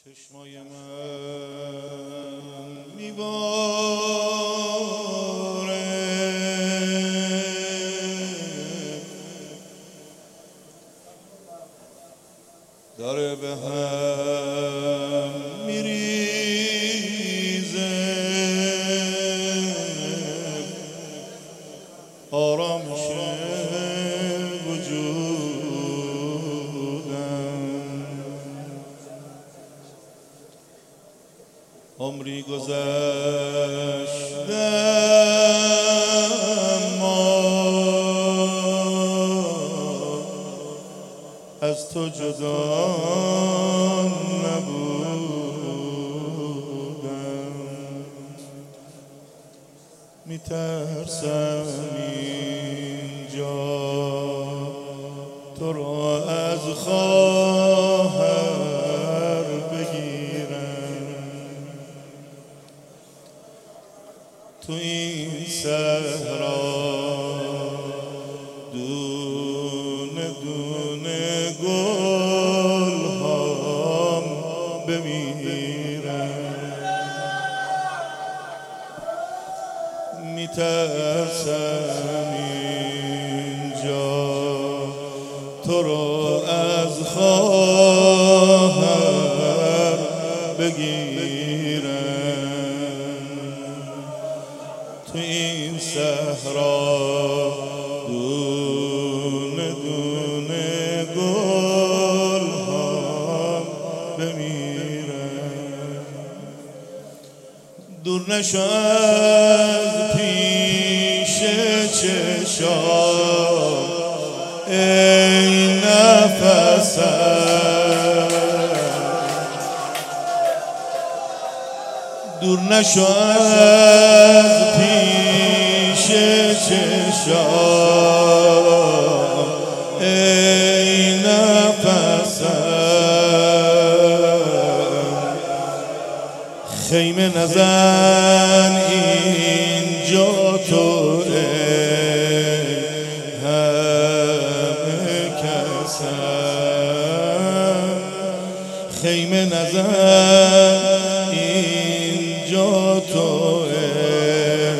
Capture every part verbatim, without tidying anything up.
چشمای من میباره داره به هم میریزه آرامش عمری گذشته اما از تو جدا نبودم. میترسم اینجا تو رو از خواهر بگیرم، تو این صحرا دونه دونه گل هم بمیرم. میترسم اینجا تو رو از خواهر بگیرم، تو این صحرا دونه دونه گل هم بمیرم. دور نشو از پیش چشام ای نفسم، دور نشو از پیش چشام ای نفسم، خیمه نزن اینجا تو ای همه کسم، خیمه نزن اینجا تو ای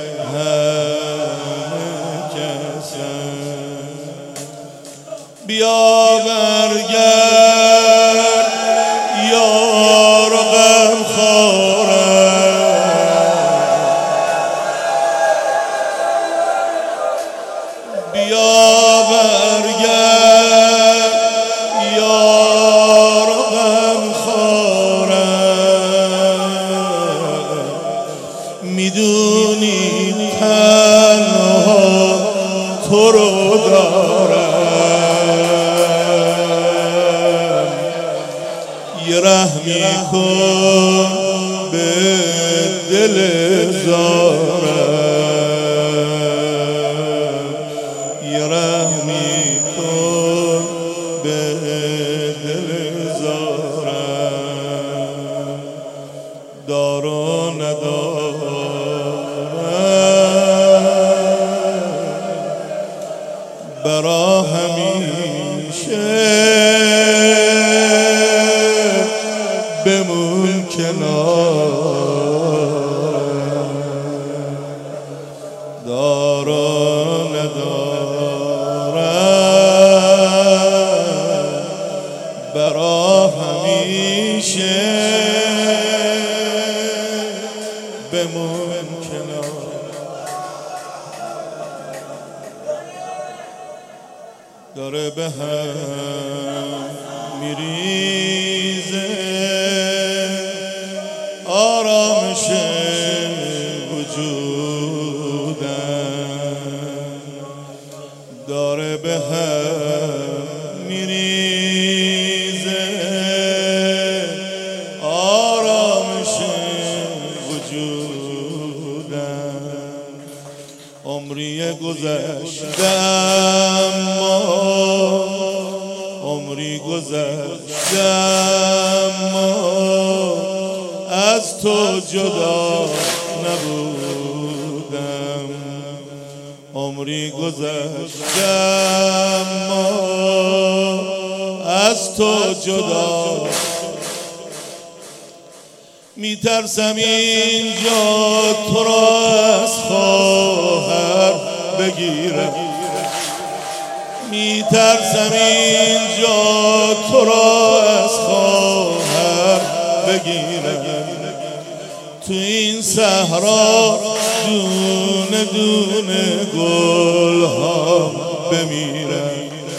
همه کسم. بیا برگرد یار و غم خورم، بیا برگرد یار و غم خورم، میدونی تنها تو رو دارم، یه رحمی کن به دل زارم، یه رحمی کن به دل زارم، دار و ندارم برا همیشه بمون کنارم، دار و ندارم برا همیشه بمون کنارم. داره به هم میریزه آرامش وجودم، داره به هم میریزه آرامش وجودم. عمری گذشته اما عمری گذشته اما از تو جدا نبودم، عمری گذشته اما از تو جدا میترسم اینجا تو را از خواهر بگیرم، میترسم اینجا تو را از خواهر بگیرم. تو این صحرا دونه دونه گل ها بمیرم.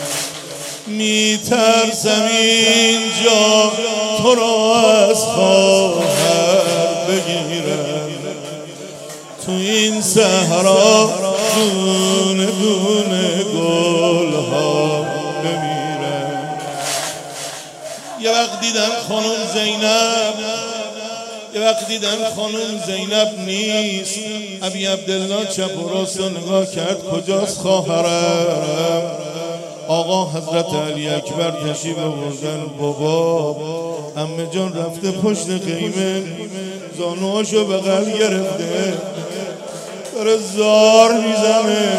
میترسم اینجا تو را از خواهر بگیرم. تو این صحرا دونه دونه گل ها بمیرم. یه وقت دیدم خانم زینب، یه وقت دیدم خانم زینب نیست. ابی عبدالله چپ و راست نگاه کرد، کجاست خواهرم؟ آقا حضرت علی اکبر تشریف آوردن. بابا عمه جان رفته پشت خیمه، زانوهاشو بغل گرفته، داره زار میزنه.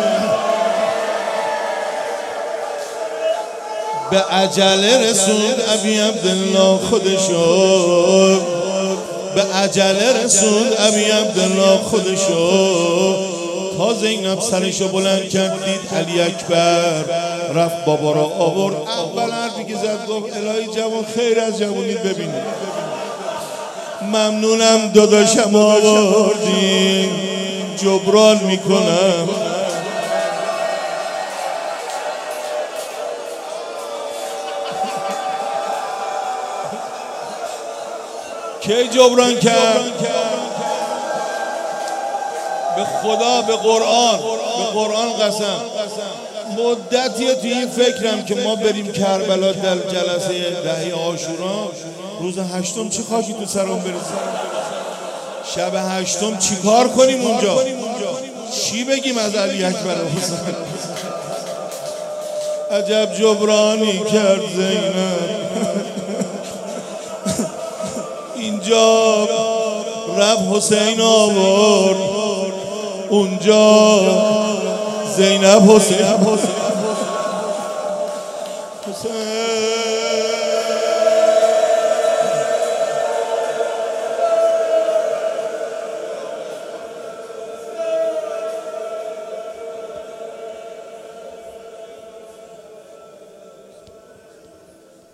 به عجله رسوند ابی عبدالله خودشو، به عجله رسوند ابی عبدالله خودشو. تا زینب سرشو بلند کرد دید علی اکبر رفت بابا را آورد. اول حرفی که زد گفت الهی جوان خیر از جوانیت ببینید، ممنونم داداشم آوردی، جبران میکنم. کی جبران کرد؟ به خدا، به قرآن، به قرآن قسم. مدتیه توی این فکرم که ما بریم کربلا در جلسه دهی عاشورا. روز هشتم چی خاکی تو سرم برسیم؟ شب هشتم چی کار کنیم اونجا؟ چی بگیم از علی اکبر حسین؟ عجب جبرانی کرد زینب. اینجا رفت حسین آورد، اونجا زینب حسین حسین